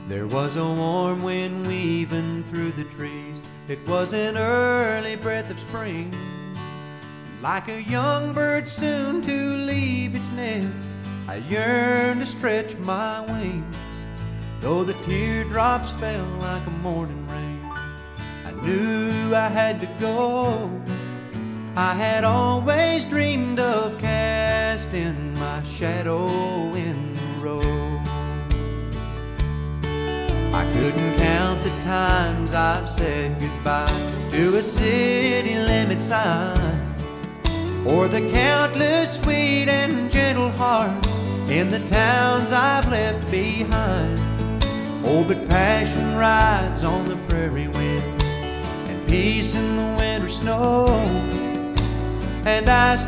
There was a warm wind weaving through the trees. It was an early breath of spring. Like a young bird soon to leave its nest, I yearned to stretch my wings. Though the teardrops fell like a morning rain, I knew I had to go. I had always dreamed of casting my shadow in the road. I couldn't count the times I've said goodbye to a city limit sign, or the countless sweet and gentle hearts in the towns I've left behind. Oh, but passion rides on the prairie wind, and peace in the winter snow. And I